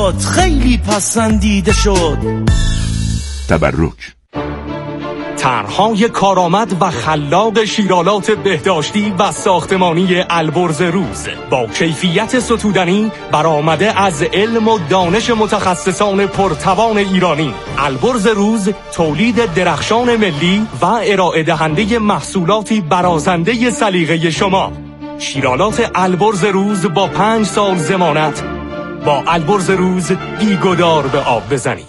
شد، خیلی پسندیده شد. تبرک. طرح‌های کارآمد و خلاق شیرالات بهداشتی و ساختمانی البرز روز با کیفیت ستودنی برآمده از علم و دانش متخصصان پرتوان ایرانی. البرز روز تولید درخشان ملی و ارائه دهنده محصولاتی برازنده سلیقه شما. شیرالات البرز روز با 5 سال ضمانت. با البرز روز بی‌گدار به آب بزنید.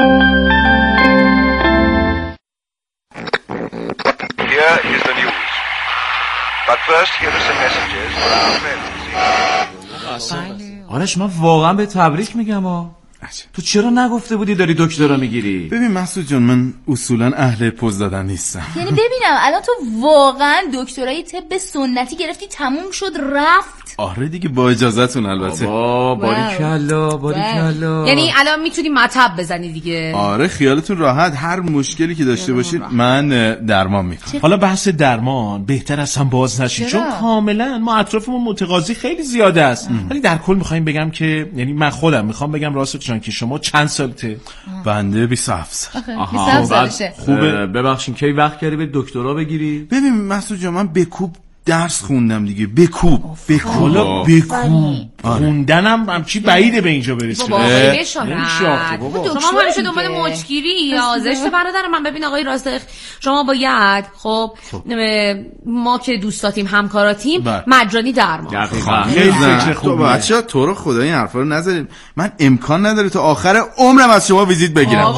Here is the news. But first, here are some messages for our friends. آرش من واقعا به تبریک میگم تو چرا نگفته بودی داری دکترا میگیری؟ ببین مسعود جان، من اصولا اهل پوز دادن نیستم. یعنی ببینم الان تو واقعا دکترای طب سنتی گرفتی تموم شد رفت؟ آره دیگه با اجازهتون البته. باریکلا. یعنی الان میتونی مطب بزنی دیگه. آره خیالتون راحت، هر مشکلی که داشته باشید من درمان میکنم. حالا بحث درمان بهتر از هم باز نشید چون کاملا ما اطرافمون متقاضی خیلی زیاده است. ولی در کل میخوایم بگم که یعنی من خودم میخوام بگم راست جان که شما چند سالته؟ بنده 27 سال. 27 سالشه. خوبه. ببخشید کی وقت کردی به دکترا بگیری؟ ببین مسعود جان، من بکوب درس خوندم دیگه. بکوب. حالا بکوب خوندنم همچی بعیده به اینجا برسه. بابا شما همیشه دنبال مچگیری یا زشت برادر من. ببین آقای راستخ، شما باید خب ما که دوستاتیم همکاراتیم مجانی درمان. خیلی فکر خوبه. بچه‌ها تو رو خدا این حرفا رو نذاریم. من امکان نداره تا آخر عمرم از شما ویزیت بگیرم.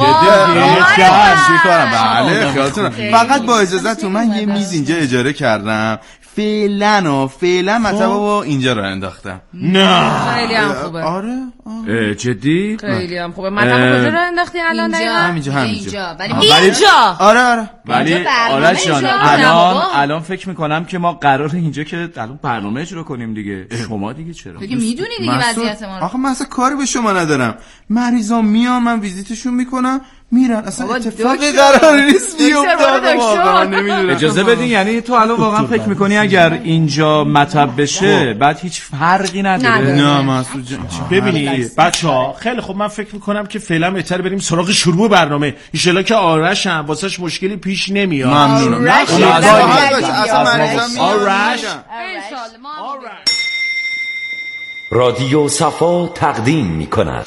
بله خیالتون. فقط با اجازهتون من یه میز اینجا اجاره کردم. فعلا مطلبو اینجا رو انداختم. نه خیلی هم خوبه. آره جدی؟ خیلی هم خوبه. مطلب کجا رو انداختی الان دقیقاً؟ همینجا. اینجا. آره ولی آرش جان الان فکر میکنم که ما قراره اینجا که الان برنامه اجرا کنیم دیگه. شما دیگه چرا؟ دیگه میدونی دیگه وضعیت ما رو. آخه من اصلا کاری به شما ندارم. مریضا میان من ویزیتشون میکنم میرن. اصلا اتفاقی قرار نیست بیفته. واقعا نمیدونم. اجازه بدین، یعنی تو الان واقعا فکر میکنی اگر اینجا مطب بشه بعد هیچ فرقی نداره؟ نه مسعود جان ببینید بچه‌ها خیلی خب من فکر میکنم که فعلا بهتره بریم سراغ شروع برنامه. ان شاءالله که آرش هم واسش مشکلی پیش نمیاد. ممنونم. رادیو صفا تقدیم میکند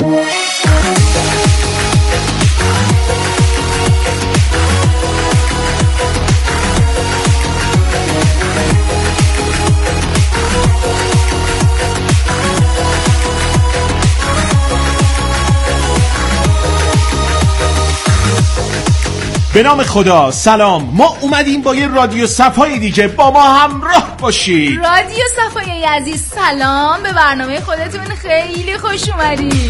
به نام خدا. سلام، ما اومدیم با یه رادیو صفای دیگه، با ما همراه باشید. رادیو صفای عزیز سلام، به برنامه خودتون خیلی خوش اومدید.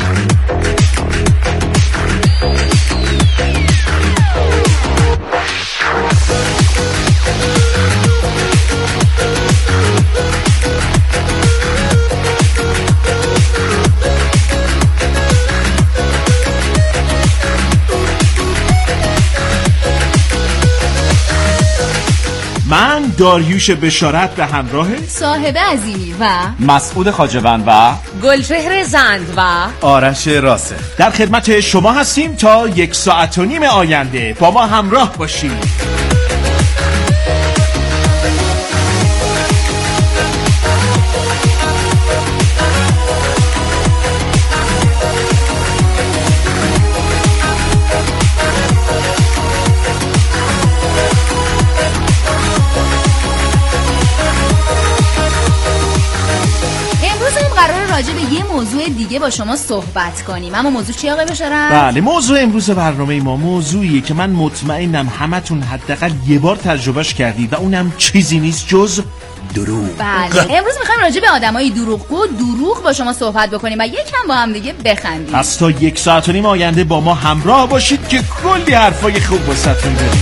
من داریوش بشارت به همراه صاحب عظیمی و مسعود خواجه‌وند و گلچهر زند و آرش راسخ در خدمت شما هستیم تا 1.5 ساعت آینده. با ما همراه باشید. راجع به یه موضوع دیگه با شما صحبت کنیم. اما موضوع چیه آقای بشارت؟ بله، موضوع امروز برنامه ما موضوعیه که من مطمئنم همتون حداقل یه بار تجربهش کردید و اونم چیزی نیست جز دروغ. بله، امروز میخوایم راجع به آدمای دروغگو و دروغ با شما صحبت بکنیم و یکم با هم دیگه بخندیم. پس تا 1.5 ساعت آینده با ما همراه باشید که کلی حرفای خوب واسهتون داریم.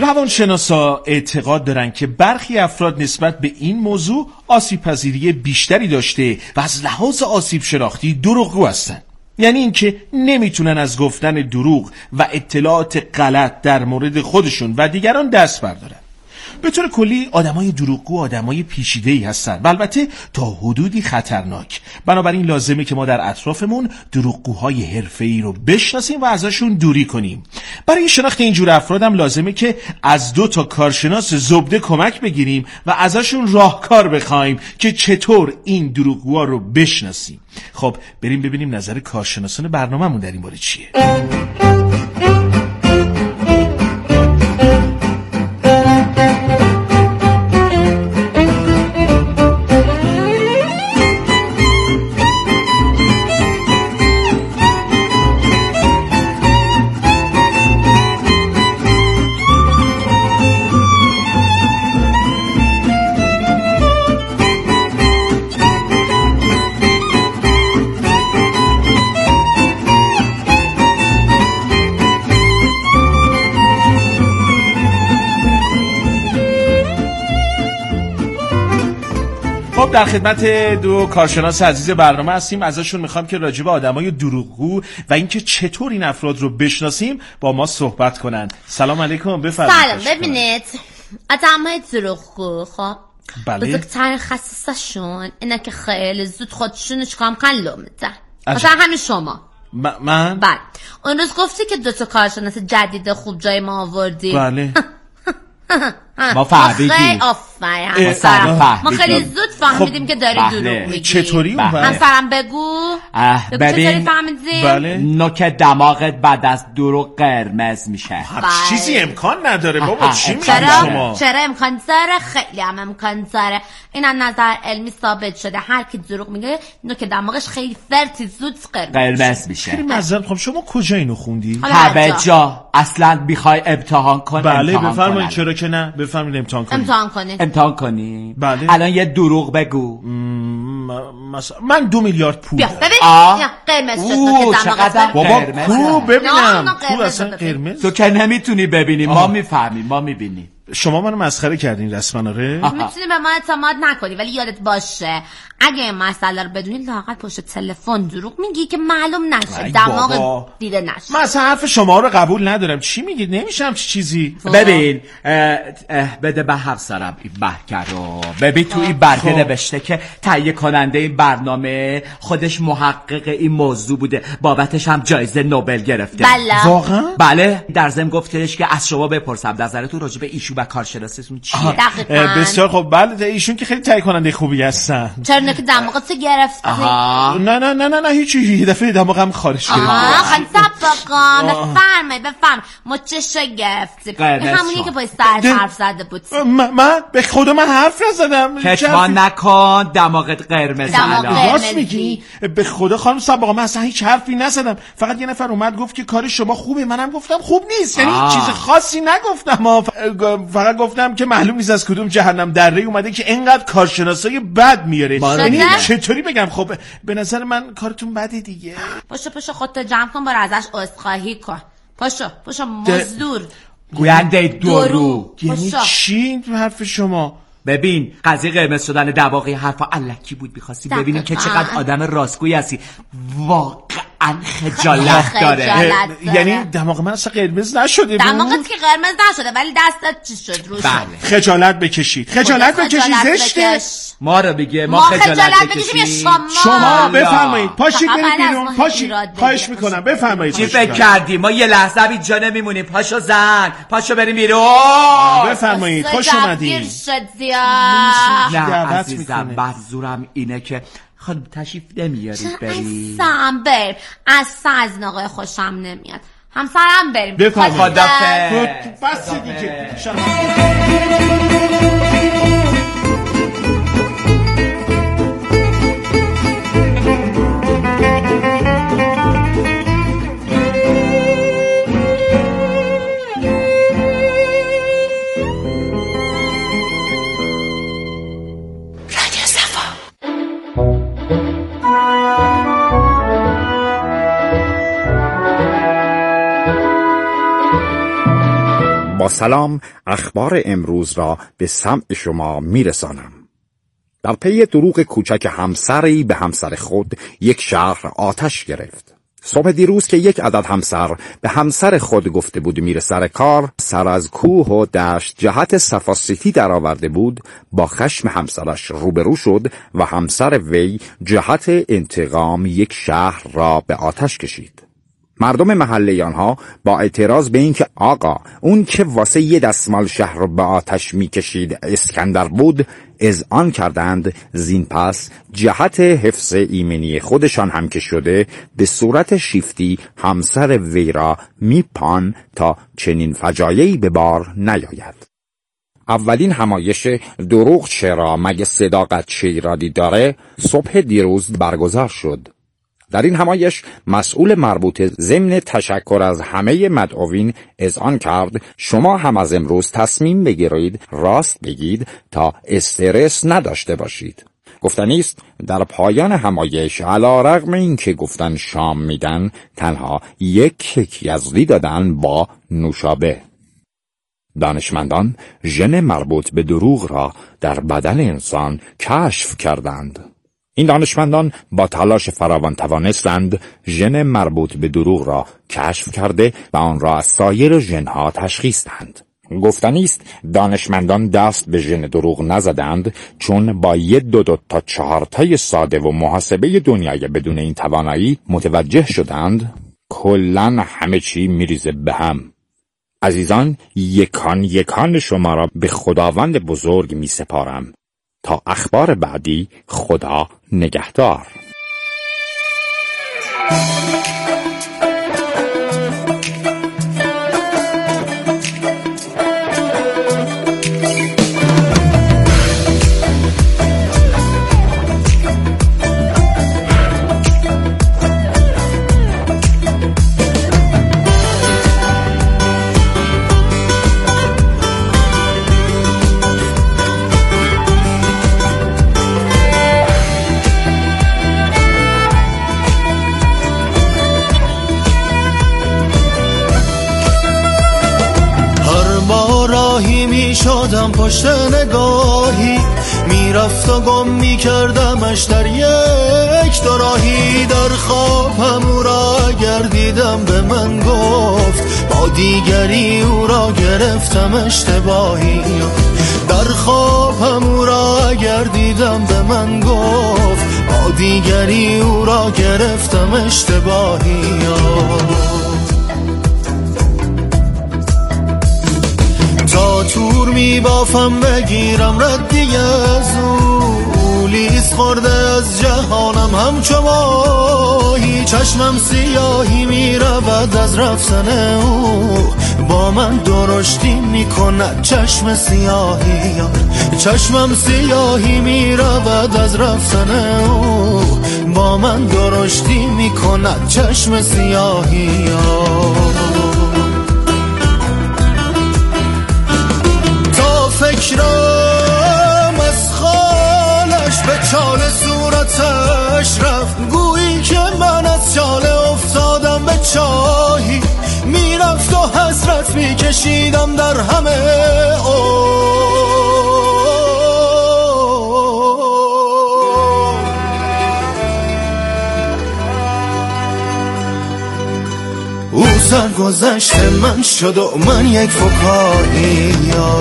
روانشناسا اعتقاد دارن که برخی افراد نسبت به این موضوع آسیب‌پذیری بیشتری داشته و از لحاظ آسیب شناختی دروغگو هستن. یعنی اینکه نمیتونن از گفتن دروغ و اطلاعات غلط در مورد خودشون و دیگران دست بردارن. به طور کلی آدمای دروغگو آدمای پیچیده‌ای هستن و البته تا حدودی خطرناک. بنابراین لازمه که ما در اطرافمون دروغگوهای حرفه‌ای رو بشناسیم و ازشون دوری کنیم. برای شناخت این جور افراد هم لازمه که از 2 تا کارشناس زبده کمک بگیریم و ازشون راهکار بخوایم که چطور این دروغگوها رو بشناسیم. خب بریم ببینیم نظر کارشناسان برنامه‌مون در این باره چیه. خب در خدمت 2 کارشناس عزیز برنامه هستیم. ازشون میخوام که راجع به آدمای دروغگو و اینکه چطور این افراد رو بشناسیم با ما صحبت کنن. سلام علیکم، بفرمایید. سلام. ببینید آدمای دروغگو خب بله. بزرگترین خصیصشون اینه که خیلی زود خودشونو چکام کن لو میدن. مثلا همین شما من بله اون روز گفتی که 2 تا کارشناس جدید خوب جای ما آوردی. بله ما فهمیدیم. ما خیلی زود فهمیدیم که داری دروغ میگی. چطوری اون همسرم بگو چطوری فهمیدیم؟ بله. نوک دماغت بعد از دروغ قرمز میشه. چیزی امکان نداره بابا. چی میگی شما؟ چرا امکان داره؟ خیلی هم امکان داره. این از نظر علمی ثابت شده. هر کی دروغ میگه نوک دماغش خیلی فرتی زود قرمز میشه. خیلی معذرت میخوام، شما کجا اینو خوندی؟ همه جا. اصلا میخوای امتحان کنی؟ بله بفرمایید. چرا که نه، بفرمایید امتحان کنی. بله. الان یه دروغ بگو. مثلا من 2 میلیارد پول دارم. ببین قرمز شد چقدر بابا کو ببینم تو اصلا قرمز تو که نمیتونی ببینی. ما میفهمیم، ما میبینیم. شما منو مسخره کردین رسما. آره میتونی به ما اعتماد نکنی ولی یادت باشه اگه این مسئله رو بدونی لااقل پشت تلفن دروغ میگی که معلوم نشه، دماغ دیده نشه. من اصلا حرف شما رو قبول ندارم. چی میگید؟ نمیشم چیزی. ببین بده به همسرم این برگه رو. ببین تو این برگه نوشته که تهیه کننده این برنامه خودش محقق این موضوع بوده، بابتش هم جایزه نوبل گرفته. بله واقعا؟ بله. در ضمن گفتش که از شما بپرسم نظرتون راجع به ایشون و کارشناسیتون چیه؟ بسیار خب. بله ایشون که خیلی تهیه کننده خوبی هستن. چرا که دماغت گرفتی؟ نه هیچی. یه دفعه دماغم خارج کرد. خیلی بفرم ما چشو گرفتیم. این همونی که پای سرت حرف زده بود. من به خدا من حرف نزدم. کتمان نکن، دماغت قرمز. راست میگی؟ به خدا خانم سباقا من اصلا هیچ حرفی نزدم. فقط یه نفر اومد گفت که کار شما خوبه، منم گفتم خوب نیست. یعنی چیز خاصی نگفتم. فقط گفتم که معلوم نیست از کدوم جهنم دره اومده که اینقدر کارشناسای بد میاره. یعنی چطوری بگم؟ خب به نظر من کارتون بده دیگه. پاشو خودت جمع کن، برو ازش عذرخواهی کن. پاشو مزدور گوینده دروغ. یعنی چی این حرف شما؟ ببین قضیه قرمز شدن دماغی حرفا الکی بود. می‌خواستیم ببینیم که چقدر آدم راستگویی هستی. واقعا خجالت داره. یعنی دماغ من اصلا قرمز نشده. دماغت که قرمز نشده ولی دستت چی شد روش؟ خجالت بکشید. زشته. ما رو بگه ما خجالت بکشیم. شما بفرمایید پاشید برید بیرون. پاشید خواهش میکنم بفرمایید. چی فکر کردی ما یه لحظه اینجا نمیمونیم؟ پاشو زن، پاشو بریم بیرون. بفرمایید خوش اومدین. نه عزیزم منظورم اینه که خانم تشریف نمیارید بریم. همسرم بریم. اصلا از این آقای خوشم نمیاد. همسرم بریم. بفرمایید. بس دیگه. با سلام اخبار امروز را به سمع شما میرسانم. در پی دروغ کوچک همسری به همسر خود یک شهر آتش گرفت. صبح دیروز که یک عدد همسر به همسر خود گفته بود میره سر کار، سر از کوه و دشت جهت صفاسیتی در آورده بود، با خشم همسرش روبرو شد و همسر وی جهت انتقام یک شهر را به آتش کشید. مردم محله آنها با اعتراض به این که آقا اون که واسه یه دستمال شهر رو به آتش میکشید اسکندر بود، اذعان کردند زین پس جهت حفظ ایمنی خودشان هم که شده به صورت شیفتی همسر وی را میپان تا چنین فجایعی به بار نیاید. اولین همایش دروغ چرا مگه صداقت چه ایرادی داره صبح دیروز برگزار شد. در این همایش مسئول مربوطه ضمن تشکر از همه مدعوین اذعان کرد شما هم از امروز تصمیم بگیرید راست بگید تا استرس نداشته باشید. گفتنی است در پایان همایش علی رغم این که گفتن شام میدن تنها یک کیک یزدی دادن با نوشابه. دانشمندان ژن مربوط به دروغ را در بدن انسان کشف کردند. این دانشمندان با تلاش فراوان توانستند ژن مربوط به دروغ را کشف کرده و آن را از سایر ژن‌ها تشخیص دهند. گفتنی است دانشمندان دست به ژن دروغ نزدند، چون با 1 تا 4 تای ساده و محاسبه دنیای بدون این توانایی متوجه شدند کلاً همه چی میریزه به هم. عزیزان، یکان شما را به خداوند بزرگ می سپارم. تا اخبار بعدی، خدا نگهدار. شدم پشت نگاهی میرفت و گم میکردمش در یک دوراهی. در خوابم او را گردیدم به من گفت با دیگری او را گرفتم اشتباهی. در خوابم او را گردیدم به من گفت با دیگری او را گرفتم اشتباهی. تا تور میبافم بگیرم ردی از او، لیز خورده از جهانم همچو ماهی. چشمم سیاهی میرود از رفتن او، با من درشتی میکند چشم سیاهی. چشمم سیاهی میرود از رفتن او، با من درشتی میکند چشم سیاهی. فکرم از خالش به چال صورتش رفت، گویی که من از چاله افتادم به چاهی. میرفت و حسرت میکشیدم در همه او سرگذشت من شد و من یک فکایی.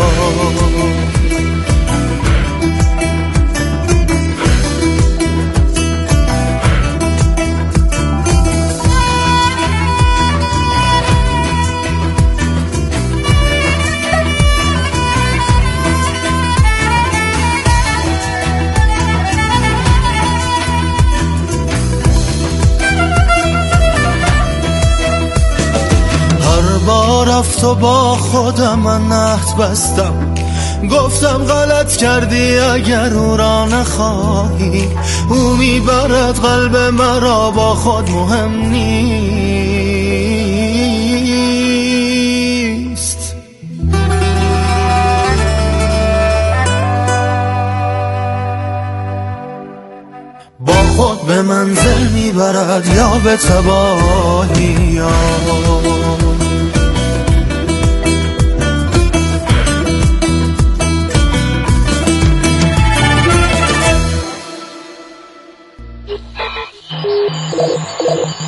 رفت و با خودم من عهد بستم، گفتم غلط کردی اگر او را نخواهی. او میبرد قلب مرا با خود مهم نیست. با خود به منزل میبرد یا به تباهی.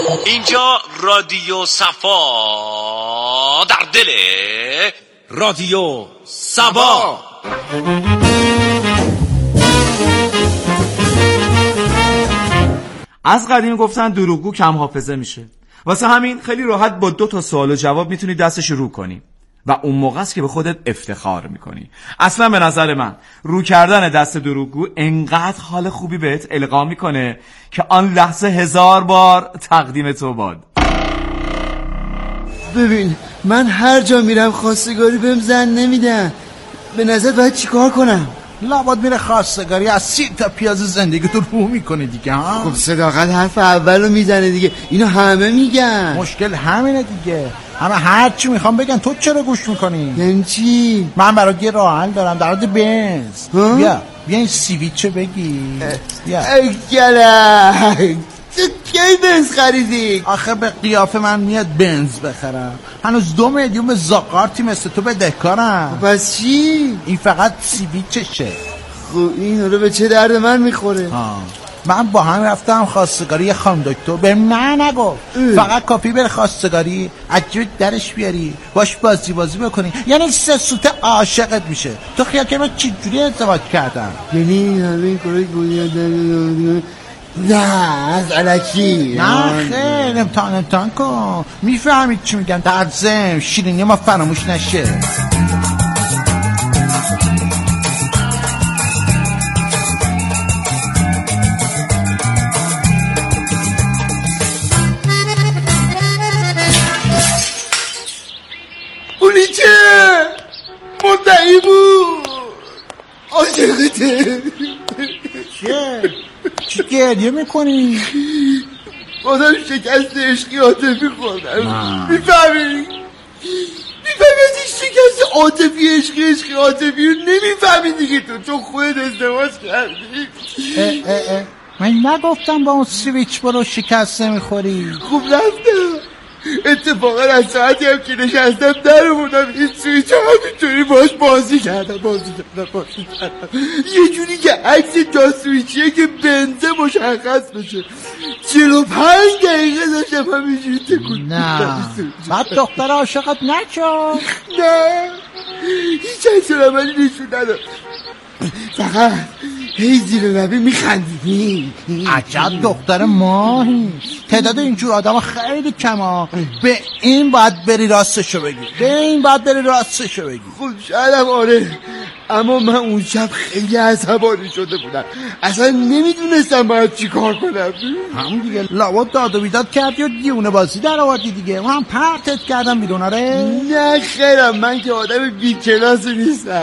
اینجا رادیو صفا در دل رادیو صبا. از قدیم گفتن دروغگو کم حافظه میشه، واسه همین خیلی راحت با 2 سوال و جواب میتونی دستش رو کنی و اون موقع است که به خودت افتخار میکنی. اصلا به نظر من رو کردن دست دروغگو انقدر حال خوبی بهت القا میکنه که آن لحظه 1000 بار تقدیم تو باد. ببین من هر جا میرم خواستگاری بهم زن نمیدن، به نظر باید چیکار کنم؟ لابد میره خواستگاری از 30 تا پیاز زندگی تو رو میکنه دیگه ها. خب صداقت حرف اولو میزنه دیگه، اینو همه میگن. مشکل همینه دیگه، همه هر چی میخوام بگن تو چرا گوش میکنی؟ یعنی چی؟ من برات یه راه حل دارم در مورد بنز. بیا این سیویچو بگی. بیا ای گلک تو کی بنز خریدی؟ آخه به قیافه من میاد بنز بخرم، هنوز 2 میلیون به زاقارتی مثل تو بدهکارم. پس چی؟ این فقط سیویچشه. خب این رو به چه درد من میخوره؟ من با هم رفتم خواستگاری خانم دکتر، بهم نگو فقط کافی بره خواستگاری عجب درش بیاری باش بازی بکنی، یعنی 3 سوته عاشقت میشه. تو خیال که من چجوری ازدواج کردم؟ یعنی همه کارای گویا نه از علکی. نه خیلی امتحان کن میفهمید چی میگن، در ضمن شیرینی ما فراموش نشه. اونی چه؟ مدعی بود عاشقته. چی گریه میکنی؟ آدم شکست عشقی عاطفی خوردم. میفهمی از این شکست عاطفی عشقی عاطفی رو نمیفهمی دیگه، تو خودت ازدواج کردی. من نگفتم با اون سویچ برو شکست نمیخوری؟ خوب رفتم، اتفاقا از ساعتی هم که نشستم در بودم این سویچ همینطوری باش بازی کردم یه جوری که عکس جاسویچیه که بنزه مشخص بشه. 45 دقیقه داشتم همینجوری تکون. نه بعد دختر عاشقت نشد؟ نه هیچ عکس عملی نشون نداد، فقط هی زیر لبی میخندیدی. عجب دختر ماهی، تعداد اینجور آدم خیلی کمه. به این باید بری راستشو بگی. خب شایدم آره، اما من اون شب خیلی عصبانی شده بودم، اصلا نمیدونستم باید چی کار کنم. همون دیگه لابد داد و بیداد کردی و دیونه بازی در آوردی دیگه. من پرتت کردم بیرون. آره نه خیرم، من که آدم بی کلاسی نیستم،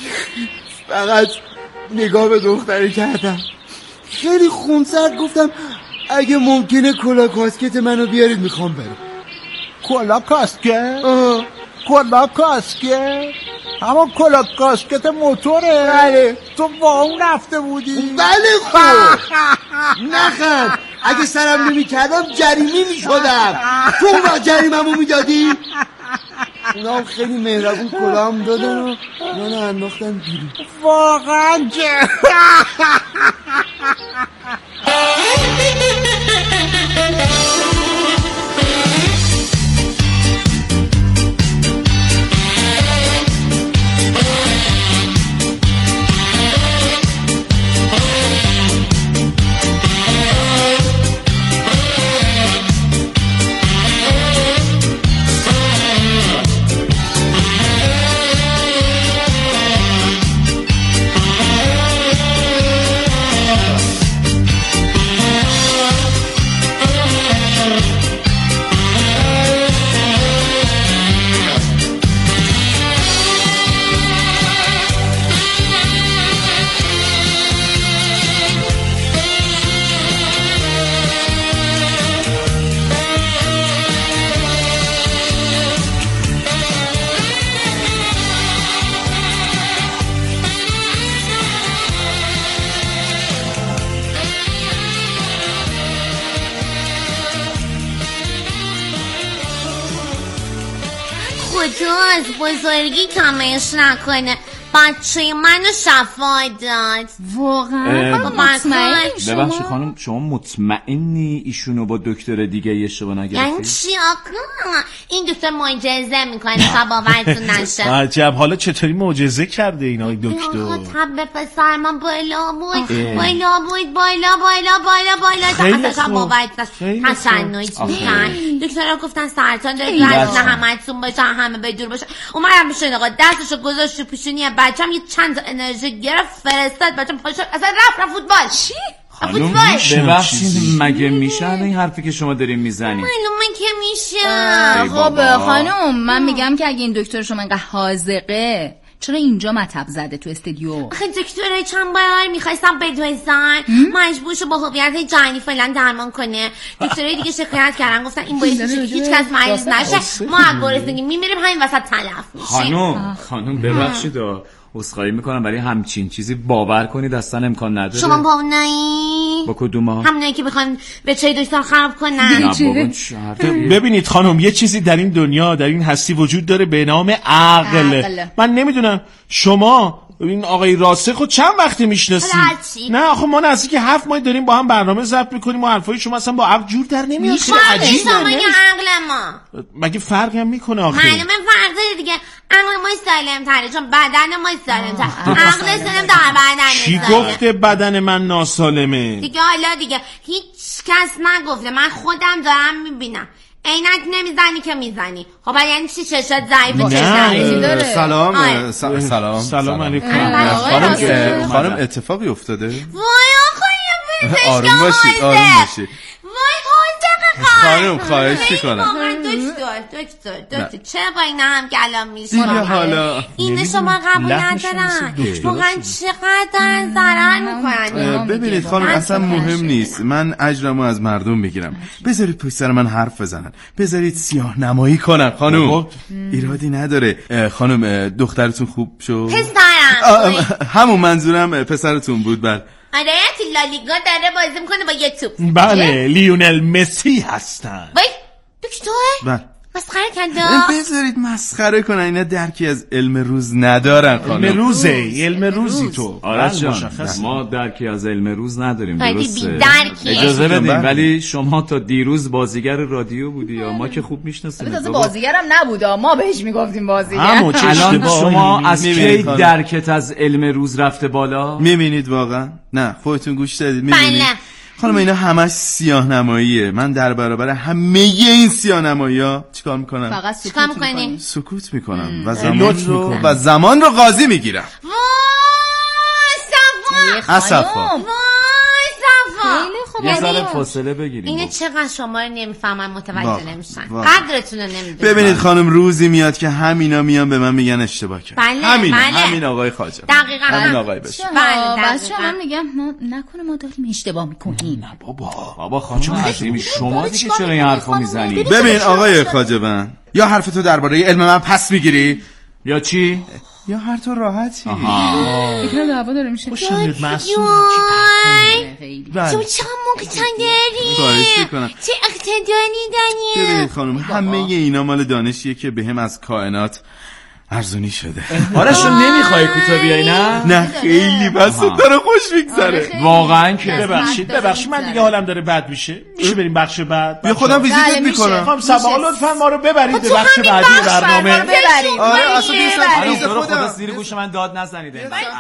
فقط نگاه به دختری کردم، خیلی خونسرد گفتم اگه ممکنه کلا کاسکت منو بیارید میخوام برم. کلا کاسکت؟ کلا کاسکت؟ اما کلا کاسکت موتوره؟ بله. تو با اون رفته بودی؟ بله خوب نخند، اگه سرم نمی کردم جریمی می شدم. تو اون جریممو می دادی؟ اونا هم خیلی مهربون کلام دادن و منو انداختن بیرون. واقعا که خدا از بزرگی کمش نکنه. بچه منو شفا داد. واقعا ببخشید خانم، شما مطمئنی ایشونو با دکتر دیگه اشتباه نگرفتید؟ یعنی چی آقا؟ این دکتر معجزه میکنه تا باورتون نشه. عجب، حالا چطوری معجزه کرده این آقای دکتر؟ آقا تب پسر من بالا بود بالا اصلا باورت تشنج میکن. دکترها گفتن سرطان داره، از همتون باشه، همه به دور باشه. اومدم بشین آقا دستشو گذاشت رو پیشونی بچم، یه چند تا انرژی گرفت فرستاد، بچم پاشو اصلا رفت فوتبال. چی؟ خانم ببخشید مگه میشه این حرفی که شما دارین میزنید؟ معلومه که میشه. خب خانم من میگم که اگه این دکتر شما اینقدر حاذقه چرا اینجا مطب زده تو استودیو؟ آخه دکتره چند بار میخواستم بدوزن، مجبور شد با هویت جانی فعلا درمان کنه. دکترای دیگه شکایت کردن، گفتن این باعث میشه که هیچ کس مریض نشه، ما از گرسنگی میمیریم، همین وسط تلف میشه. خانم ببخشید عذرخواهی میکنم ولی همچین چیزی باور کنید اصلا امکان نداره. شما با اونایی؟ با کدوم؟ همونایی که بخوان بچه دکتر خراب کنن. ببینید خانم، یه چیزی در این دنیا، در این هستی وجود داره به نام عقل. من نمیدونم شما این آقای راسخو چند وقتی میشناسید؟ نه آخه ما نزدیک 7 ماه داریم با هم برنامه ضبط میکنیم و حرفای شما اصلا با عقل جور در نمیاد. خیلی عجیبه. شما عقل ما مگه فرقی هم میکنه آخه؟ معلومه فرق داره دیگه. عقل ما سالم تره چون بدن ما سالم تره. عقل سالم در بدن. کی گفته بدن من ناسالمه؟ دیگه حالا دیگه هیچ کس نگفته، من خودم دارم میبینم. عینک نمیزنی که میزنی. خب یعنی چی چشات ضعیفه؟ چشم داره. سلام علیکم. خانم اتفاقی افتاده؟ وای آقای آروم باشید وای خانم خواهش میکنم. دکتر چرا با این هم گلام میشه؟ حالا این شما قبول ندارن. واقعا چقدر ضرر میکنن. ببینید خانم اصلا مهم نیست، من اجرمو از مردم میگیرم. بذارید پشت سر من حرف بزنن، بذارید سیاه نمایی کنن. خانم ایرادی نداره. خانم دخترتون خوب شد؟ پسرم همون منظورم پسرتون بود. بله آره لالیگا داره بازی میکنه با یه توپ. بله لیونل مسی هستن. وای دکتر بله مسخره کردن. بذارید مسخره کنن، اینا درکی از علم روز ندارن. علم روزی تو. آره ما درکی از علم روز نداریم. درسته اجازه بدیم ولی شما تا دیروز بازیگر رادیو بودی یا ما که خوب میشناسیم. تازه بازیگرم نبوده، ما بهش میگفتیم بازیگر. الان شما از کی درکت از علم روز رفته بالا؟ میبینید واقعا؟ نه خودتون گوش دادید میبینید؟ خانم اینا همش سیاه نماییه. من در برابر همه این سیاه نمایی‌ها چیکار میکنم؟ فقط سکوت میکنم و زمان رو قاضی میگیرم. وای صفا یه ذره فاصله بگیریم. اینه چقدر شما رو نمیفهمن، متوجه نمیشن، قدرتون رو نمیدونن. ببینید خانم روزی میاد که همینا میان به من میگن اشتباه کرد. همین آقای خواجه. دقیقاً همین آقای بشه. بس من میگم نکنه ما داریم اشتباه میکنیم. نه بابا خانم عظیمی شما دیگه چرا این حرفو میزنی؟ ببین آقای خواجه بن، یا حرفتو درباره علم من پس میگیری یا چی؟ یا هر تو راحتی. فکر دعوا داره میشه. باشید معصوم تو چقدر مقتدری، چه اقتداری داری. ببینید خانم همه اینا مال دانشیه که بهم از کائنات ارزونی شده. آرش تو نمیخوای کوتا بیای؟ نه خیلی بس داره خوش میگذره واقعا که. ببخشید من دیگه حالم داره بد میشه بریم بخش بعد؟ بیا خودم ویزیتت میکنم. خانم سبا لطفا ما رو ببرید به بخش بعدی برنامه. آره اصلا خدا زیر گوش من داد نزنید.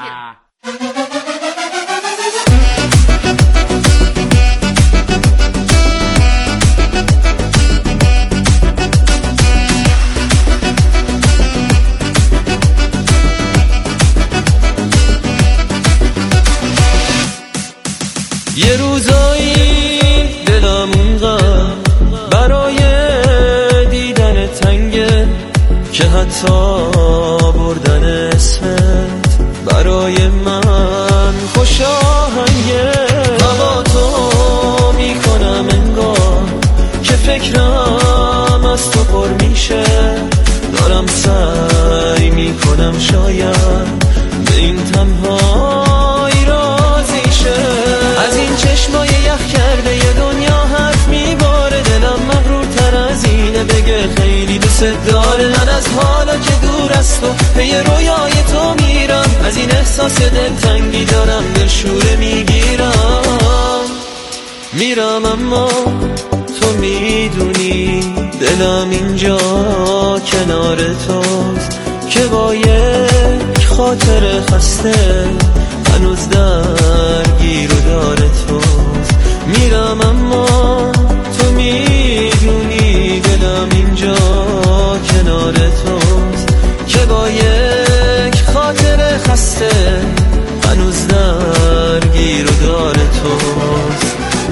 یه روزایی دلم اونقدر برای دیدن تنگه که حتی بردن اسمت برای من خوش آهنگه. هوا تو میکنم انگار که فکرم از تو پر میشه، دارم سعی میکنم شاید به این تنهایی راضی شه. از این چشمای یخ کرده یه دنیا حرف میباره، دلم مغرورتر از اینه بگه خیلی دوست داره. من از حالا که دور از تو پی رویای تو میرم، از این احساس دلتنگی دارم دلشوره میگیرم. میرم اما تو میدونی دلم اینجا کنار توست که با یک خاطر خسته هنوز درگیر و داره توست. میرم اما تو میدونی دلم اینجا کنار توست که با یک خاطر خسته هنوز درگیر و داره توست.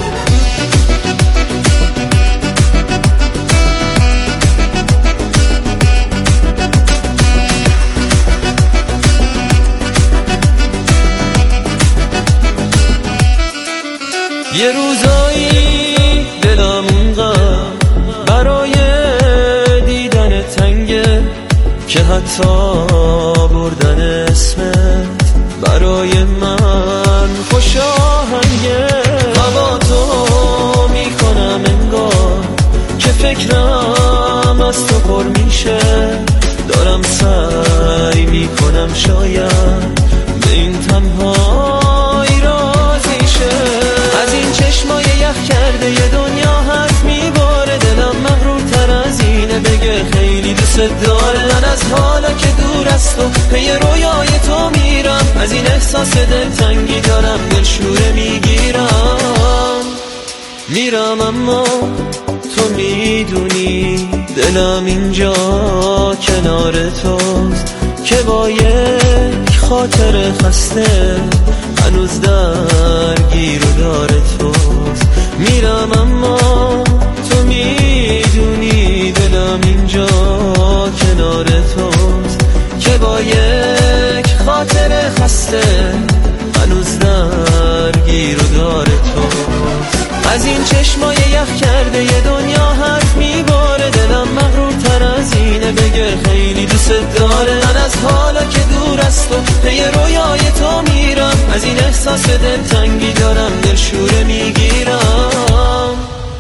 یه روزایی دلم اونقدر برای دیدن تنگه که حتی بردن اسمت برای من خوش آهنگه. هوا تو میکنم انگار که فکرم از تو پر میشه، دارم سعی میکنم شاید به این تنهایی راضی شه. از این چشمای یخ کرده یه دنیا هست میباره، دلم مغرورتر از اینه بگه خیلی دوست داره. من از حالا که دور از تو پی رویای تو میرم، از این احساس دلتنگی دارم دلشوره میگیرم. میرم اما تو میدونی دلم اینجا کنار توست که با یک خاطر خسته هنوز درگیر و داره توست. میرم اما تو میدونی دلم اینجا کنار توست که با یک خاطر خسته هنوز درگیر و داره توست. از این چشمای یخ کرده یه دنیا هست میباره، دلم مغرورتر از اینه بگه خیلی دوست داره. من از حالا که دور از تو پی رویای تو میرم، از این احساس دلتنگی دارم دلشوره میگیرم.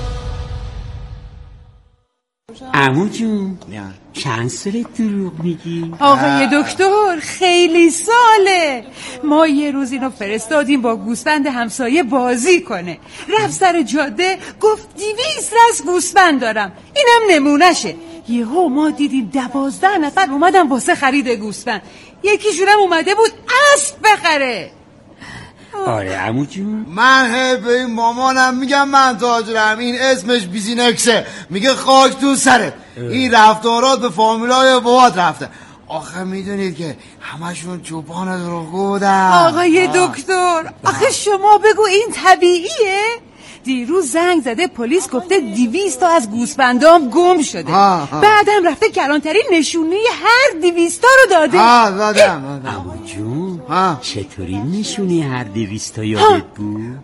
عمو جون چند ساله دروغ میگی؟ آقای دکتر خیلی ساله. ما یه روز اینو فرستادیم با گوسفند همسایه بازی کنه، رفت سر جاده گفت 200 رس گوسفند دارم، اینم نمونشه. یهو ما دیدیم 12 نفر اومدن واسه خرید گوسفند، یکیشونم اومده بود اسب بخره. آره عمو جون من به این مامانم میگم من تاجرم، این اسمش بیزینکسه، میگه خاک تو سرت. این رفتارات به فامیلای بابات رفته. آخه میدونید که همشون چوپان دروغگو بودن. آقای دکتر آخه شما بگو این طبیعیه؟ دیروز زنگ زده پلیس گفته 200 تا از گوسفندام گم شده. بعدم رفته کلانتری نشونه هر 200 تا رو داده. دادم. عمو جون چطوری نشونه هر 200 تا یادت بود؟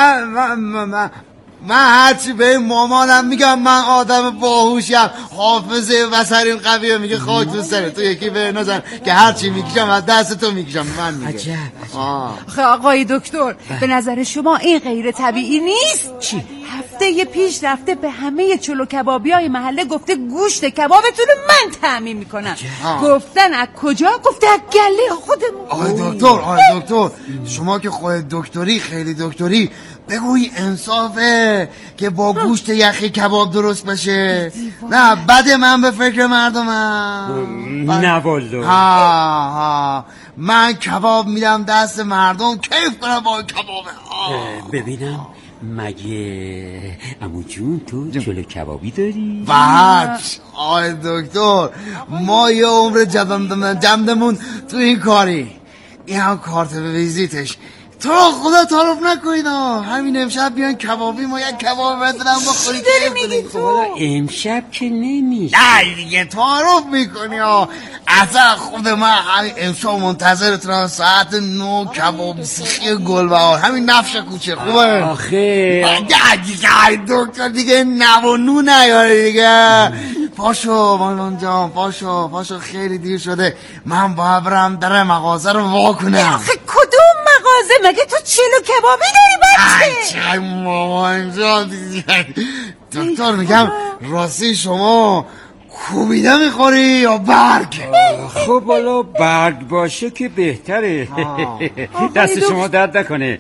من هرچی به این مامانم میگم من آدم باهوشم، حافظه بصریم قویه، میگه خاک تو سره تو یکی به نظر که هرچی میکشم از دست تو میکشم. من میگه عجب. آخه آقای دکتر به نظر شما این غیر طبیعی نیست؟ چی؟ هفته پیش رفته به همه چلو کبابیای محله گفته گوشت کبابتون رو من تامین میکنم. گفتن از کجا؟ گفته از گله خودمون. آقای دکتر شما که خود دکتری خیلی دکتری، بگوی انصافه که با گوشت یخی کباب درست بشه. نه بده من به فکر مردمم. نه والله من کباب میدم دست مردم کیف کنم با کباب. ببینم مگه عمو جون تو جلو کبابی داری؟ بعد آقای دکتر ما یه عمر جمدمون تو این کاری. این هم کارت ویزیتش. تو خدا تعارف نکنید. همین امشب بیان کبابی ما یک کباب بدنم بخورید. چی داری میگی تو؟ امشب که نمیشه. نه دیگه تعارف میکنی. اصلا خود من همین امشب منتظرتونم ساعت 9 کباب سیخی گلبهار، همین نفش کوچه. خوبه آخه دیگه دکتر دیگه نو و نو نیاره دیگه. پاشو مالون جان پاشو خیلی دیر شده، من باید برم در مغازه رو وا کنم. آخه کدوم مغازه؟ مگه تو چلو کبابی داری بچه؟ چای مامان جان دکتر میگم راستی شما کوبیده میخوری یا برگ؟ خب بالا برگ باشه که بهتره. دست شما درد نکنه.